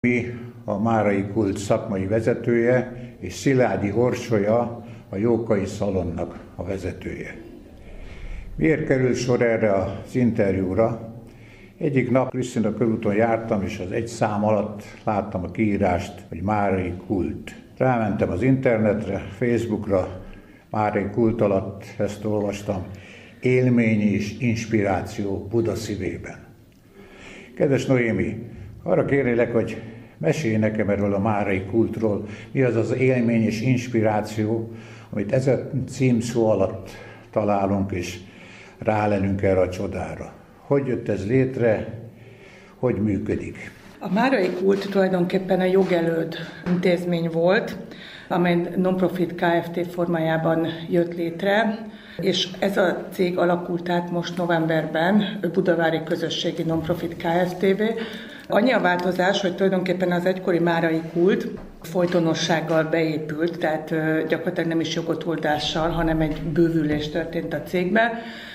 Mi a Márai Kult szakmai vezetője, és Szilágyi Orsolya a Jókai Szalonnak a vezetője. Miért kerül sor erre az interjúra? Egyik nap Krisztina körúton jártam, és az egy szám alatt láttam a kiírást, hogy Márai Kult. Rámentem az internetre, Facebookra, Márai Kult alatt ezt olvastam. Élmény és inspiráció Buda szívében. Kedves Noémi, arra kérlek, hogy mesélj nekem erről a Márai Kultról, mi az az élmény és inspiráció, amit ezen címszó alatt találunk, és rálelünk erre a csodára. Hogy jött ez létre, hogy működik? A Márai Kult tulajdonképpen a Jogelőd intézmény volt, amely non-profit Kft. Formájában jött létre, és ez a cég alakult át most novemberben Budavári Közösségi Non-profit Kft.-vé. Annyi a változás, hogy tulajdonképpen az egykori Márai Kult folytonossággal beépült, tehát gyakorlatilag nem is jogotoldással, hanem egy bővülés történt a cégbe.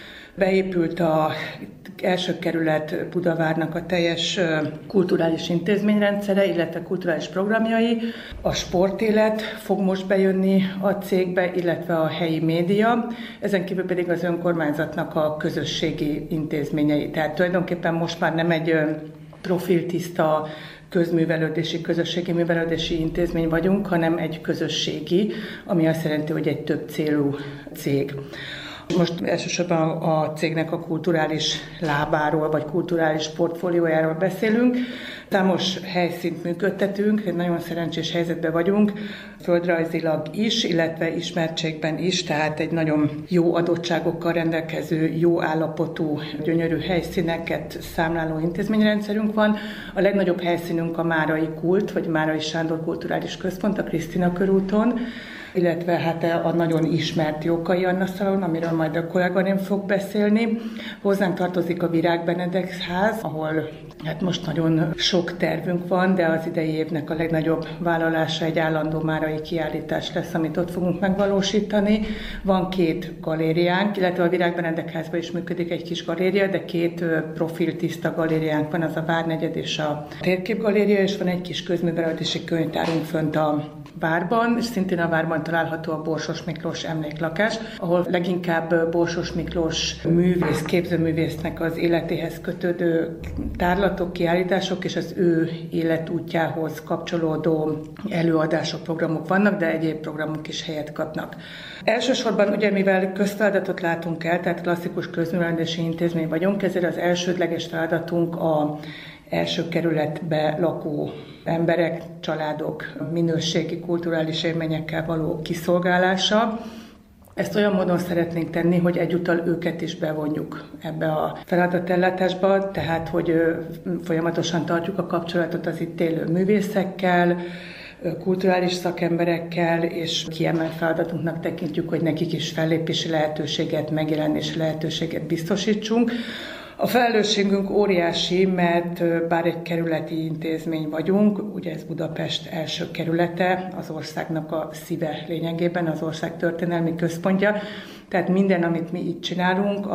Beépült az első kerület Budavárnak a teljes kulturális intézményrendszere, illetve kulturális programjai. A sportélet fog most bejönni a cégbe, illetve a helyi média, ezen kívül pedig az önkormányzatnak a közösségi intézményei. Tehát tulajdonképpen most már nem egy profiltiszta közművelődési, közösségi művelődési intézmény vagyunk, hanem egy közösségi, ami azt jelenti, hogy egy több célú cég. Most elsősorban a cégnek a kulturális lábáról, vagy kulturális portfóliójáról beszélünk. Számos helyszínt működtetünk, egy nagyon szerencsés helyzetben vagyunk, földrajzilag is, illetve ismertségben is, tehát egy nagyon jó adottságokkal rendelkező, jó állapotú, gyönyörű helyszíneket számláló intézményrendszerünk van. A legnagyobb helyszínünk a Márai Kult, vagy Márai Sándor Kulturális Központ a Krisztina körúton, illetve hát a nagyon ismert Jókai Anna Szalon, amiről majd a kolléganém fog beszélni. Hozzánk tartozik a Virág Benedek ház, ahol hát most nagyon sok tervünk van, de az idei évnek a legnagyobb vállalása egy állandó márai kiállítás lesz, amit ott fogunk megvalósítani. Van 2 galériánk, illetve a Virág Benedek házban is működik egy kis galéria, de 2 profiltiszta galériánk van, az a Várnegyed és a Térképgaléria, és van egy kis közművelődési könyvtárunk fönt a Várban, és szintén a Várban található a Borsos Miklós emléklakás, ahol leginkább Borsos Miklós művész, képzőművésznek az életéhez kötődő tárlatok, kiállítások és az ő életútjához kapcsolódó előadások, programok vannak, de egyéb programok is helyet kapnak. Elsősorban ugye, mivel közfeladatot látunk el, tehát klasszikus közművelődési intézmény vagyunk, ezért az elsődleges feladatunk a első kerületbe lakó emberek, családok minőségi kulturális élményekkel való kiszolgálása. Ezt olyan módon szeretnénk tenni, hogy egyúttal őket is bevonjuk ebbe a feladatellátásba, tehát hogy folyamatosan tartjuk a kapcsolatot az itt élő művészekkel, kulturális szakemberekkel, és kiemelt feladatunknak tekintjük, hogy nekik is fellépési lehetőséget, megjelenési lehetőséget biztosítsunk. A felelősségünk óriási, mert bár egy kerületi intézmény vagyunk, ugye ez Budapest első kerülete, az országnak a szíve lényegében, az ország történelmi központja, tehát minden, amit mi itt csinálunk,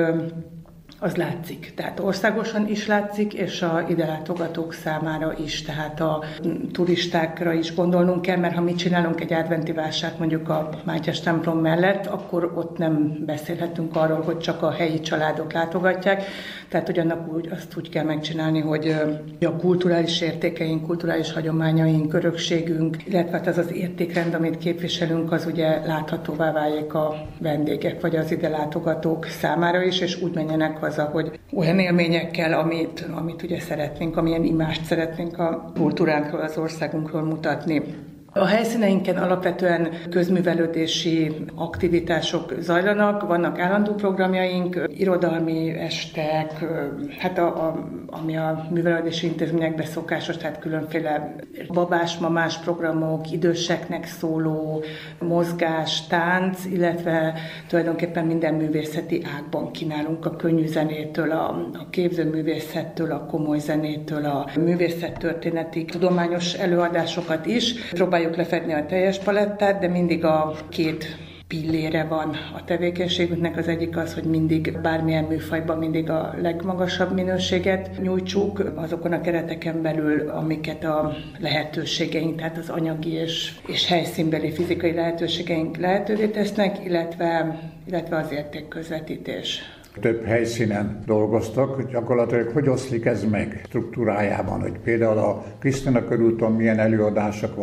az látszik. Tehát országosan is látszik, és a ide látogatók számára is, tehát a turistákra is gondolnunk kell, mert ha mi csinálunk egy adventi vásárt mondjuk a Mátyás templom mellett, akkor ott nem beszélhetünk arról, hogy csak a helyi családok látogatják, tehát hogy azt úgy kell megcsinálni, hogy a kulturális értékeink, kulturális hagyományaink, örökségünk, illetve az az értékrend, amit képviselünk, az ugye láthatóvá váljék a vendégek, vagy az ide látogatók számára is, és úgy menjenek haza, hogy olyan élményekkel, amit ugye szeretnénk, amilyen imást szeretnénk a kultúránkról, az országunkról mutatni. A helyszíneinken alapvetően közművelődési aktivitások zajlanak, vannak állandó programjaink, irodalmi estek, hát ami a művelődési intézményekben szokásos, tehát különféle babás-mamás programok, időseknek szóló mozgás, tánc, illetve tulajdonképpen minden művészeti ágban kínálunk, a könnyű zenétől, a képzőművészettől, a komoly zenétől, a művészettörténeti tudományos előadásokat is. Próbáljuk lefedni a teljes palettát, de mindig a 2 pillére van a tevékenységünknek. Az egyik az, hogy mindig bármilyen műfajban mindig a legmagasabb minőséget nyújtsuk azokon a kereteken belül, amiket a lehetőségeink, tehát az anyagi és helyszínbeli fizikai lehetőségeink lehetővé tesznek, illetve az értékközvetítés. Több helyszínen dolgoztak, gyakorlatilag hogy oszlik ez meg struktúrájában, hogy például a Krisztina körúton milyen előadások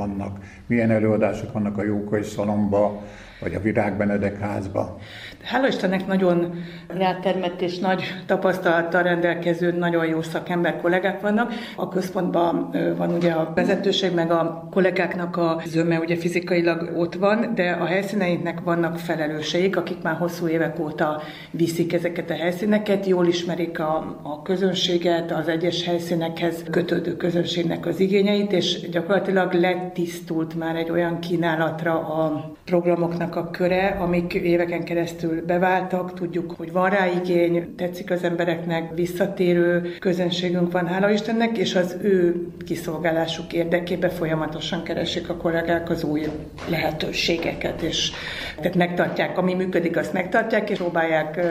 vannak a Jókai Szalonban, vagy a Virág Benedek házba. Hála Istennek nagyon rátermett és nagy tapasztalattal rendelkező, nagyon jó szakember kollégák vannak. A központban van ugye a vezetőség, meg a kollégáknak a zöme ugye fizikailag ott van, de a helyszíneinknek vannak felelőseik, akik már hosszú évek óta viszik ezeket a helyszíneket, jól ismerik a közönséget, az egyes helyszínekhez kötődő közönségnek az igényeit, és gyakorlatilag letisztult már egy olyan kínálatra a programoknak a köre, amik éveken keresztül beváltak, tudjuk, hogy van rá igény, tetszik az embereknek, visszatérő közönségünk van, hála Istennek, és az ő kiszolgálásuk érdekében folyamatosan keresik a kollégák az új lehetőségeket, és tehát megtartják, ami működik, azt megtartják, és próbálják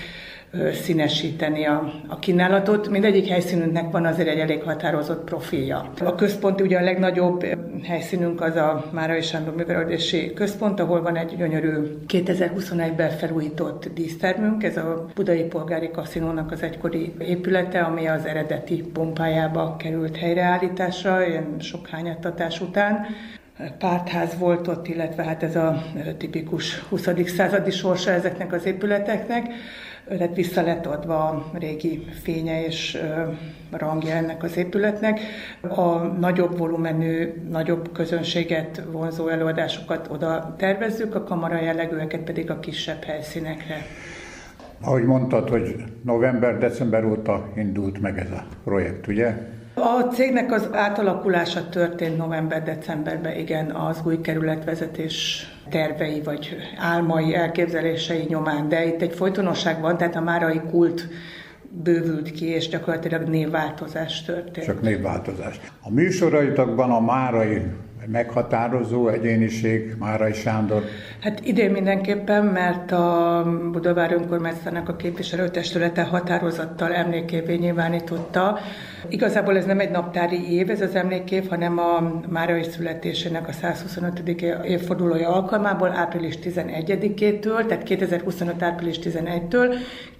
színesíteni a kínálatot. Mindegyik helyszínünknek van azért egy elég határozott profilja. A központ, ugye a legnagyobb helyszínünk az a Márai Sándor Művelődési Központ, ahol van egy gyönyörű 2021-ben felújított dísztermünk, ez a Budai Polgári Kaszinónak az egykori épülete, ami az eredeti pompájába került helyreállításra, ilyen sok hányattatás után. Pártház volt ott, illetve hát ez a tipikus 20. századi sorsa ezeknek az épületeknek. Vissza lett adva a régi fénye és rangja ennek az épületnek. A nagyobb volumenű, nagyobb közönséget vonzó előadásokat oda tervezzük, a kamara jellegűeket pedig a kisebb helyszínekre. Ahogy mondtad, hogy november-december óta indult meg ez a projekt, ugye? A cégnek az átalakulása történt november-decemberben, igen, az új kerületvezetés tervei vagy álmai, elképzelései nyomán, de itt egy folytonosság van, tehát a márai kult bővült ki, és gyakorlatilag névváltozás történt. Csak névváltozás. A műsoraitokban a márai meghatározó egyéniség, Márai Sándor? Hát idén mindenképpen, mert a Budavár önkormányzatának a képviselőtestülete határozattal emlékévé nyilvánította. Igazából ez nem egy naptári év, ez az emlékév, hanem a márai születésének a 125. évfordulója alkalmából április 11-től, tehát 2025. április 11-től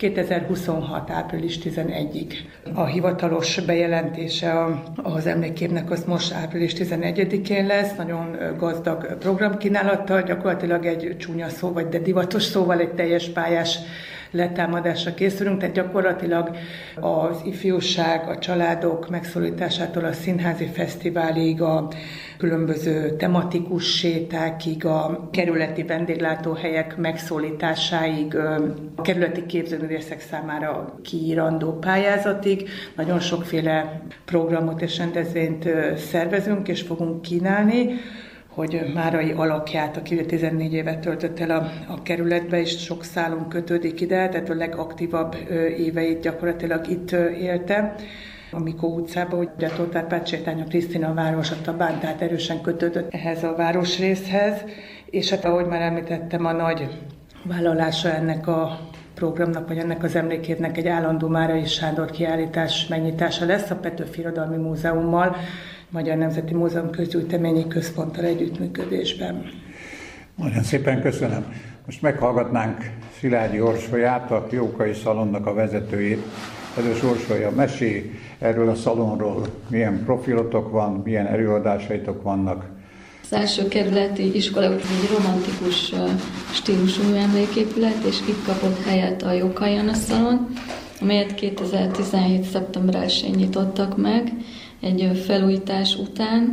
2026. április 11-ig. A hivatalos bejelentése az emlékévnek az most április 11-én lesz, nagyon gazdag programkínálattal, gyakorlatilag egy csúnya szó, de divatos szóval egy teljes pályás letámadásra készülünk, tehát gyakorlatilag az ifjúság, a családok megszólításától a színházi fesztiválig, a különböző tematikus sétákig, a kerületi vendéglátóhelyek megszólításáig, a kerületi képzőművészek számára kiírandó pályázatig nagyon sokféle programot és rendezvényt szervezünk és fogunk kínálni, hogy márai alakját, aki 14 évet töltött el a kerületbe, és sok szálon kötődik ide, tehát a legaktívabb éveit gyakorlatilag itt élte. A Mikó utcában, ugye a Tóth Árpád sétány, a Krisztina város, a Tabán, tehát erősen kötődött ehhez a városrészhez, és hát ahogy már említettem, a nagy vállalása ennek a programnak, vagy ennek az emlékévnek egy állandó Márai Sándor kiállítás megnyitása lesz a Petőfi Irodalmi Múzeummal, Magyar Nemzeti Múzeum közgyűjteményi központtal együttműködésben. Nagyon szépen köszönöm. Most meghallgatnánk Szilágyi Orsolyát, a Jókai Szalonnak a vezetőjét. Kedves Orsolya, mesélj erről a szalonról, milyen profilotok van, milyen előadásaitok vannak. Az első kerületi iskola egy romantikus stílusú emléképület, és itt kapott helyet a Jókai Anna Szalon, amelyet 2017. szeptember 1-én nyitottak meg, egy felújítás után.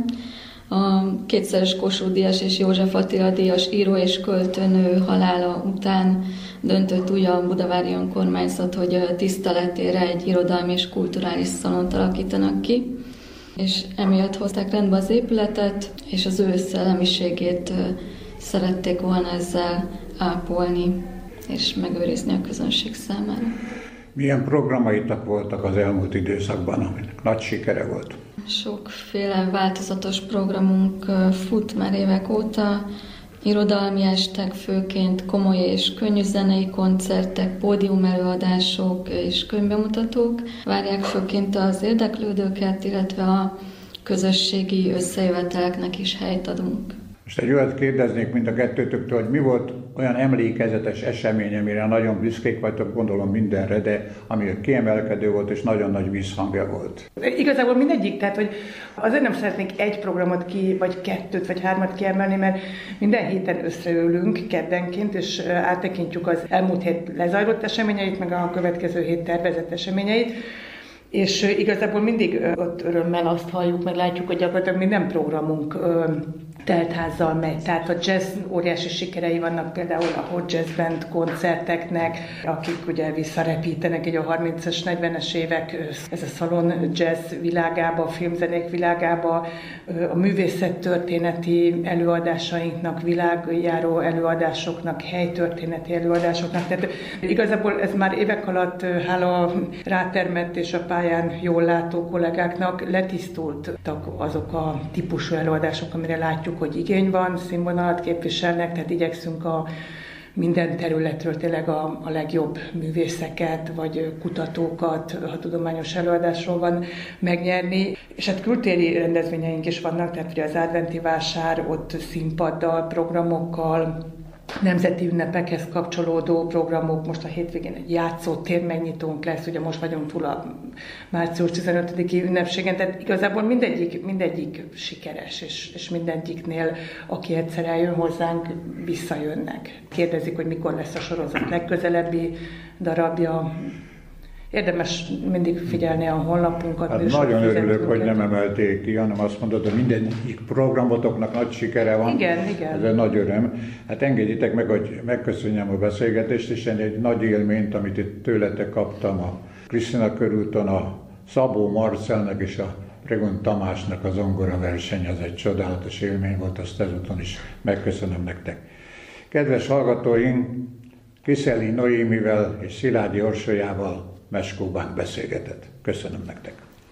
A kétszeres Kossuth-díjas és József Attila díjas író és költőnő halála után döntött úgy a budavári önkormányzat, hogy tiszteletére egy irodalmi és kulturális szalont alakítanak ki, és emiatt hozták rendbe az épületet, és az ő szellemiségét szerették volna ezzel ápolni és megőrizni a közönség számára. Milyen programaitok voltak az elmúlt időszakban, aminek nagy sikere volt? Sokféle változatos programunk fut már évek óta. Irodalmi estek, főként komoly és könnyű zenei koncertek, pódiumelőadások és könyvbemutatók várják főként az érdeklődőket, illetve a közösségi összejöveteleknek is helyt adunk. Most egy olyat kérdeznék mind a kettőtöktől, hogy mi volt olyan emlékezetes esemény, amire nagyon büszkék vagytok, gondolom mindenre, de ami kiemelkedő volt és nagyon nagy visszhangja volt. Igazából mindegyik, tehát hogy azért nem szeretnék egy programot vagy kettőt, vagy hármat kiemelni, mert minden héten összeülünk keddenként, és áttekintjük az elmúlt hét lezajlott eseményeit, meg a következő hét tervezett eseményeit. És igazából mindig ott örömmel azt halljuk, meg látjuk, hogy gyakorlatilag minden programunk teltházzal megy. Tehát a jazz óriási sikerei vannak például a Hot Jazz Band koncerteknek, akik ugye visszarepítenek egy a 30-as, 40-es évek, ez a szalon jazz világába, a filmzenék világába, a művészettörténeti előadásainknak, világjáró előadásoknak, helytörténeti előadásoknak. Tehát igazából ez már évek alatt, hála rátermett és a pályán jól látó kollégáknak letisztultak azok a típusú előadások, amire látjuk, hogy igény van, színvonalat képviselnek, tehát igyekszünk a minden területről tényleg a legjobb művészeket, vagy kutatókat, ha tudományos előadásról van, megnyerni. És hát kültéri rendezvényeink is vannak, tehát ugye az adventi vásár, ott színpaddal, programokkal, nemzeti ünnepekhez kapcsolódó programok, most a hétvégén egy játszótér megnyitónk lesz, ugye most vagyunk túl a március 15-i ünnepségen, tehát igazából mindegyik sikeres, és mindegyiknél, aki egyszer eljön hozzánk, visszajönnek. Kérdezik, hogy mikor lesz a sorozat legközelebbi darabja. Érdemes mindig figyelni a honlapunkat. Hát nagyon örülök, hogy nem emelték ki, hanem azt mondod, hogy minden programotoknak nagy sikere van. Igen. Ez egy nagy öröm. Hát engedjétek meg, hogy megköszönjem a beszélgetést, és egy nagy élményt, amit itt tőletek kaptam a Krisztina körúton, a Szabó Marcelnek és a Pregon Tamásnak a zongora verseny, az egy csodálatos élmény volt, azt ezúton is megköszönöm nektek. Kedves hallgatóink, Kiszeli Noémivel és Szilágyi Orsolyával Meskóban beszélgetett. Köszönöm nektek!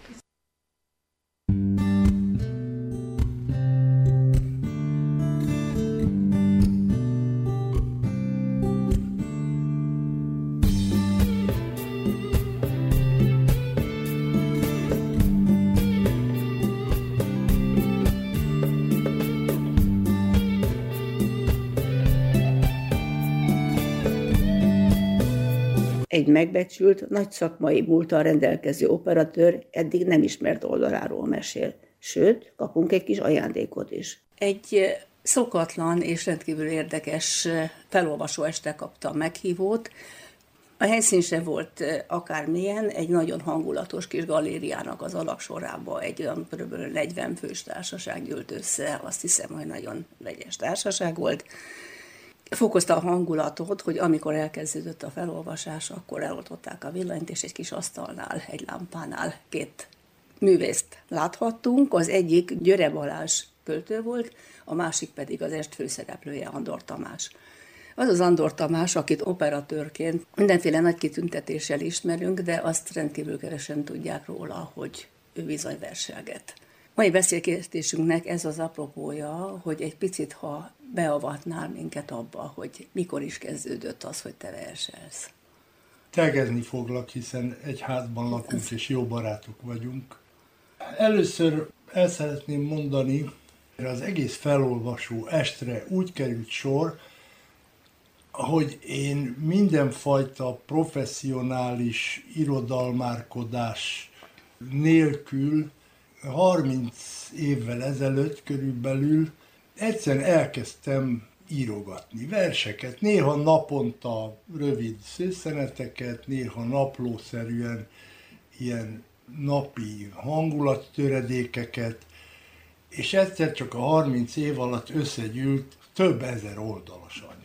Egy megbecsült, nagy szakmai múlttal rendelkező operatőr eddig nem ismert oldaláról mesél. Sőt, kapunk egy kis ajándékot is. Egy szokatlan és rendkívül érdekes felolvasó este kapta a meghívót. A helyszín se volt akármilyen, egy nagyon hangulatos kis galériának az alaksorába egy olyan kb. 40 fős társaság gyűlt össze, azt hiszem, hogy nagyon vegyes társaság volt. Fokozta a hangulatot, hogy amikor elkezdődött a felolvasás, akkor eloltották a villanyt, és egy kis asztalnál, egy lámpánál 2 művészt láthattunk. Az egyik Györe Balázs költő volt, a másik pedig az est főszereplője Andor Tamás. Az az Andor Tamás, akit operatőrként mindenféle nagy kitüntetéssel ismerünk, de azt rendkívül kevesen tudják róla, hogy ő bizony verselget. Mai beszélgetésünknek ez az apropója, hogy egy picit, ha beavatnál minket abba, hogy mikor is kezdődött az, hogy te verselsz. Tegezni foglak, hiszen egy házban lakunk és jó barátok vagyunk. Először el szeretném mondani, hogy az egész felolvasó estre úgy került sor, hogy én mindenfajta professzionális irodalmárkodás nélkül 30 évvel ezelőtt körülbelül egyszerűen elkezdtem írogatni verseket, néha naponta rövid szőszeneteket, néha naplószerűen ilyen napi hangulattöredékeket, és egyszer csak a 30 év alatt összegyűlt több ezer oldalas anyag.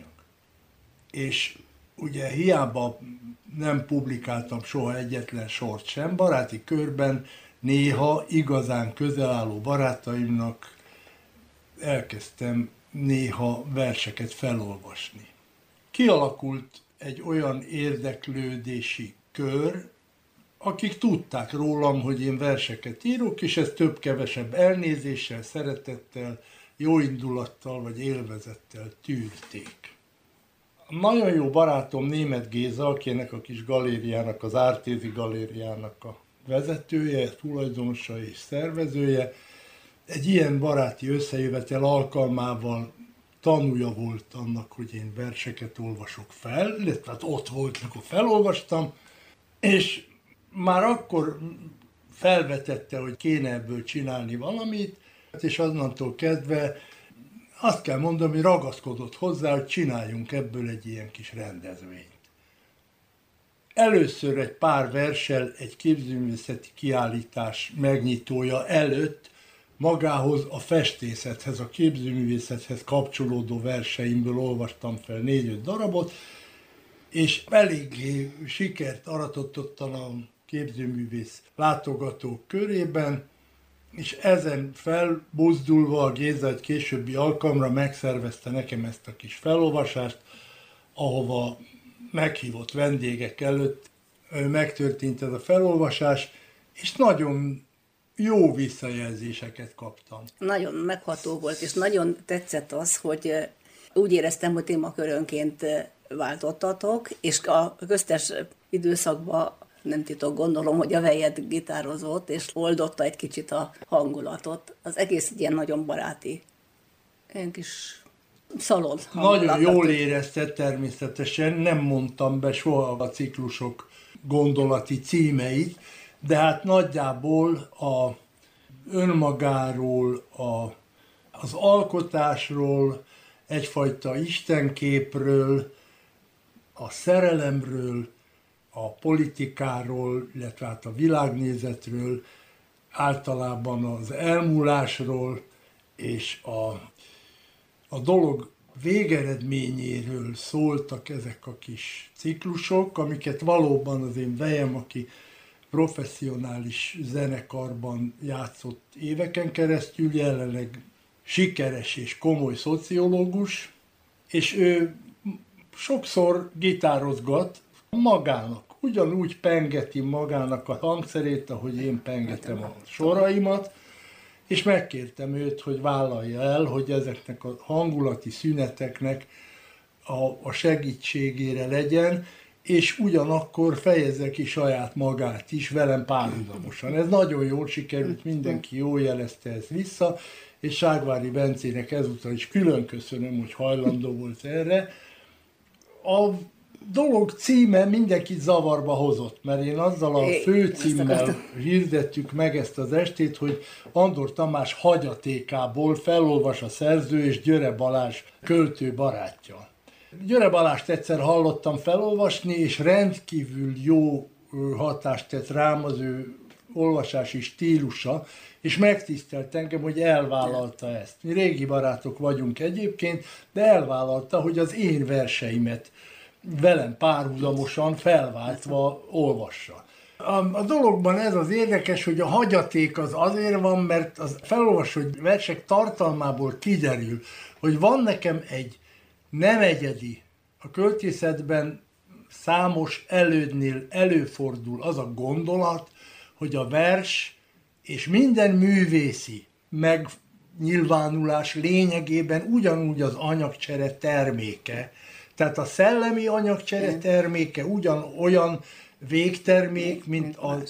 És ugye hiába nem publikáltam soha egyetlen sort sem, baráti körben néha igazán közel álló barátaimnak elkezdtem néha verseket felolvasni. Kialakult egy olyan érdeklődési kör, akik tudták rólam, hogy én verseket írok, és ezt több-kevesebb elnézéssel, szeretettel jó indulattal vagy élvezettel tűrték. Nagyon jó barátom Németh Géza, akinek a kis galériának, az Ártézi galériának a vezetője, tulajdonosa és szervezője, egy ilyen baráti összejövetel alkalmával tanúja volt annak, hogy én verseket olvasok fel, illetve hát ott volt, mikor felolvastam, és már akkor felvetette, hogy kéne ebből csinálni valamit, és azonnantól kezdve azt kell mondanom, hogy ragaszkodott hozzá, hogy csináljunk ebből egy ilyen kis rendezvényt. Először egy pár verssel egy képzőművészeti kiállítás megnyitója előtt magához a festészethez, a képzőművészethez kapcsolódó verseimből olvastam fel 4-5 darabot, és eléggé sikert aratott ottan a képzőművész látogatók körében, és ezen felbuzdulva a Géza egy későbbi alkalomra megszervezte nekem ezt a kis felolvasást, ahova meghívott vendégek előtt megtörtént ez a felolvasás, és nagyon jó visszajelzéseket kaptam. Nagyon megható volt, és nagyon tetszett az, hogy úgy éreztem, hogy témakörönként váltottatok, és a köztes időszakban nem titok, gondolom, hogy a Vejed gitározott, és oldotta egy kicsit a hangulatot. Az egész ilyen nagyon baráti, ilyen kis szalon hangulatot. Nagyon jól érezte természetesen, nem mondtam be soha a ciklusok gondolati címeit, de hát nagyjából a önmagáról, az alkotásról, egyfajta istenképről, a szerelemről, a politikáról, illetve hát a világnézetről, általában az elmúlásról és a dolog végeredményéről szóltak ezek a kis ciklusok, amiket valóban az én vejem, aki professzionális zenekarban játszott éveken keresztül, jelenleg sikeres és komoly szociológus, és ő sokszor gitározgat magának, ugyanúgy pengeti magának a hangszerét, ahogy én pengetem a soraimat, és megkértem őt, hogy vállalja el, hogy ezeknek a hangulati szüneteknek a segítségére legyen, és ugyanakkor fejezze ki saját magát is velem párhuzamosan. Ez nagyon jól sikerült, mindenki jól jelezte ezt vissza, és Ságvári Bencének ezúttal is külön köszönöm, hogy hajlandó volt erre. A dolog címe mindenkit zavarba hozott, mert én azzal a főcímmel hirdettük meg ezt az estét, hogy Andor Tamás hagyatékából felolvas a szerző és Györe Balázs költő barátja. Györe Balást egyszer hallottam felolvasni, és rendkívül jó hatást tett rám az ő olvasási stílusa, és megtisztelt engem, hogy elvállalta ezt. Mi régi barátok vagyunk egyébként, de elvállalta, hogy az én verseimet velem párhuzamosan felváltva olvassa. A dologban ez az érdekes, hogy a hagyaték az azért van, mert az felolvasott versek tartalmából kiderül, hogy van nekem egy nem egyedi, a költészetben számos elődnél előfordul az a gondolat, hogy a vers és minden művészi megnyilvánulás lényegében ugyanúgy az anyagcsere terméke. Tehát a szellemi anyagcsere terméke ugyanolyan végtermék, mint a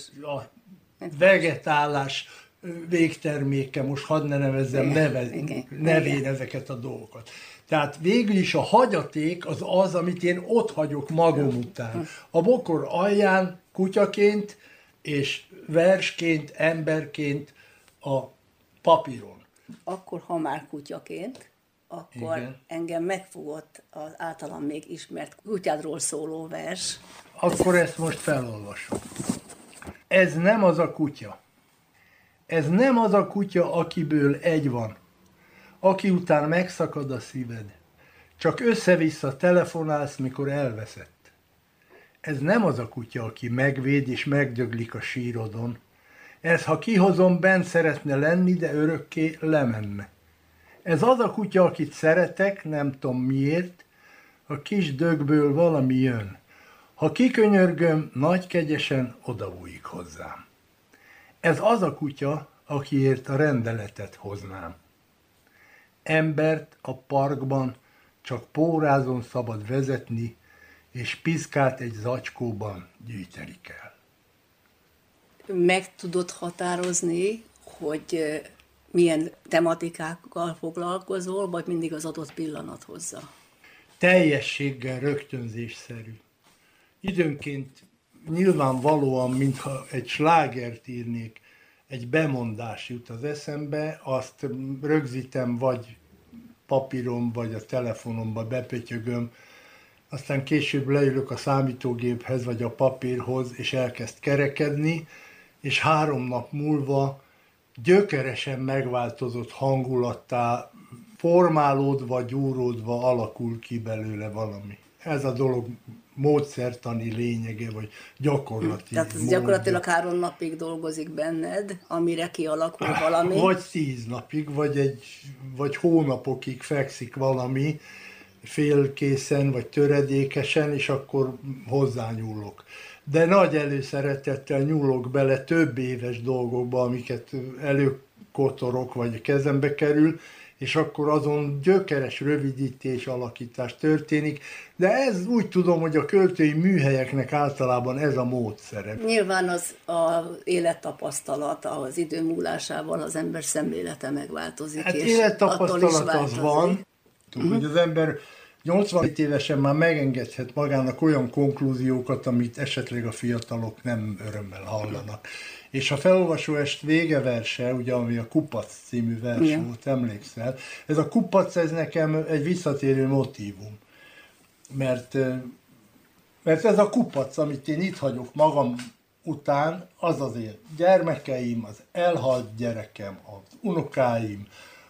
vegetálás végterméke, most hadd ne nevezzem nevén ezeket a dolgokat. Tehát végül is a hagyaték az, amit én ott hagyok magam után. A bokor alján kutyaként és versként, emberként a papíron. Akkor, ha már kutyaként, akkor igen, engem megfogott az általam még ismert kutyádról szóló vers. Akkor ezt most felolvasom. Ez nem az a kutya. Ez nem az a kutya, akiből egy van, aki után megszakad a szíved. Csak össze-vissza telefonálsz, mikor elveszett. Ez nem az a kutya, aki megvéd és megdöglik a sírodon. Ez, ha kihozom, bent szeretne lenni, de örökké lemenne. Ez az a kutya, akit szeretek, nem tudom miért, a kis dögből valami jön. Ha kikönyörgöm, nagy kegyesen odabújik hozzám. Ez az a kutya, akiért a rendeletet hoznám. embert a parkban csak pórázon szabad vezetni, és piszkát egy zacskóban gyűjteni kell. Meg tudod határozni, hogy milyen tematikákkal foglalkozol, vagy mindig az adott pillanat hozza? Teljességgel rögtönzésszerű. Időnként nyilvánvalóan, mintha egy slágert írnék, egy bemondás jut az eszembe, azt rögzítem vagy papíron, vagy a telefonomba bepötyögöm, aztán később leülök a számítógéphez, vagy a papírhoz, és elkezd kerekedni, és 3 nap múlva gyökeresen megváltozott hangulattá, formálódva, gyúródva alakul ki belőle valami. Ez a dolog módszertani lényege, vagy gyakorlati. Tehát ez gyakorlatilag 3 napig dolgozik benned, amire kialakul valami. Vagy 10 napig, vagy hónapokig fekszik valami félkészen, vagy töredékesen, és akkor hozzányúlok. De nagy előszeretettel nyúlok bele több éves dolgokba, amiket előkotorok, vagy kezembe kerül, és akkor azon gyökeres rövidítés, alakítás történik, de ez úgy tudom, hogy a költői műhelyeknek általában ez a módszere. Nyilván az élettapasztalat, az idő múlásával az ember szemlélete megváltozik. Hát és élettapasztalat az van, hogy az ember 87 évesen már megengedhet magának olyan konklúziókat, amit esetleg a fiatalok nem örömmel hallanak. És a felolvasóest végeverse, ugye, ami a Kupac című vers volt, emlékszel, ez a kupac, ez nekem egy visszatérő motívum. Mert ez a kupac, amit én itt hagyok magam után, az azért gyermekeim, az elhalt gyerekem, az unokáim,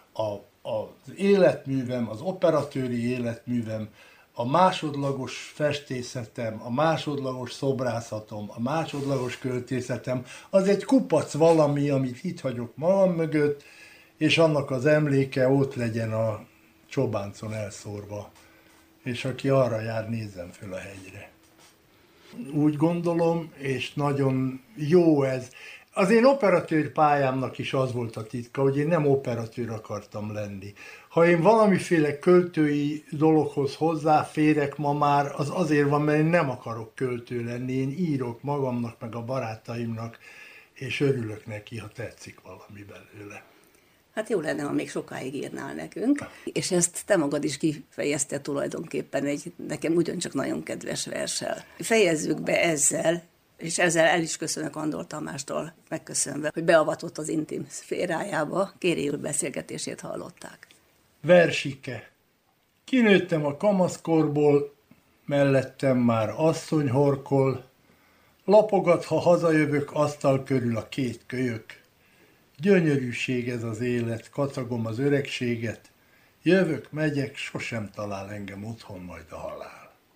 az életművem, az operatőri életművem, a másodlagos festészetem, a másodlagos szobrászatom, a másodlagos költészetem, az egy kupac valami, amit itt hagyok magam mögött, és annak az emléke ott legyen a Csobáncon elszórva. És aki arra jár, nézzen föl a hegyre. Úgy gondolom, és nagyon jó ez. Az én operatőr pályámnak is az volt a titka, hogy én nem operatőr akartam lenni. Ha én valamiféle költői dologhoz hozzáférek ma már, az azért van, mert én nem akarok költő lenni. Én írok magamnak, meg a barátaimnak, és örülök neki, ha tetszik valami belőle. Hát jó lenne, ha még sokáig írnál nekünk, és ezt te magad is kifejezte tulajdonképpen egy nekem ugyancsak nagyon kedves verssel. Fejezzük be ezzel, és ezzel el is köszönök Andor Tamástól, megköszönve, hogy beavatott az intim szférájába, Kéri úr beszélgetését hallották. Versike. Kinőttem a kamaszkorból, mellettem már asszony horkol, lapogat, ha hazajövök, asztal körül a 2 kölyök. Gyönyörűség ez az élet, kacagom az öregséget, jövök, megyek, sosem talál engem otthon majd a halál.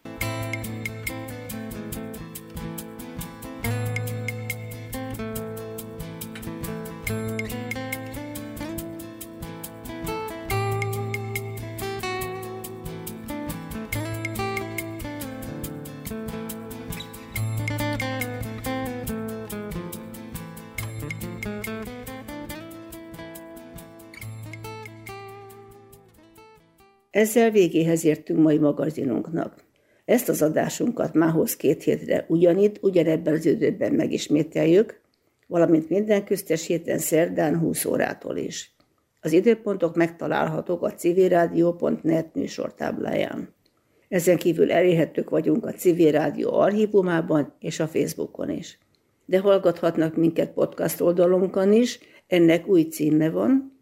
Ezzel végéhez értünk mai magazinunknak. Ezt az adásunkat mához 2 hétre ugyanitt, ugyanebben az időben megismételjük, valamint minden köztes héten szerdán 20 órától is. Az időpontok megtalálhatók a civilradio.net műsortábláján. Ezen kívül elérhetők vagyunk a Civil Rádió archívumában és a Facebookon is. De hallgathatnak minket podcast oldalunkon is, ennek új címe van,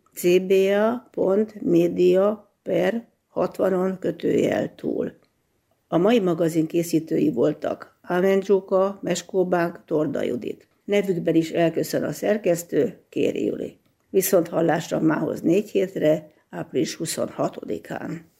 cba.media/60-túl. A mai magazin készítői voltak Ámen Zsóka, Meskó Bánk, Torda Judit. Nevükben is elköszön a szerkesztő, Kéri Juli. Viszont hallásra mához 4 hétre, április 26-án.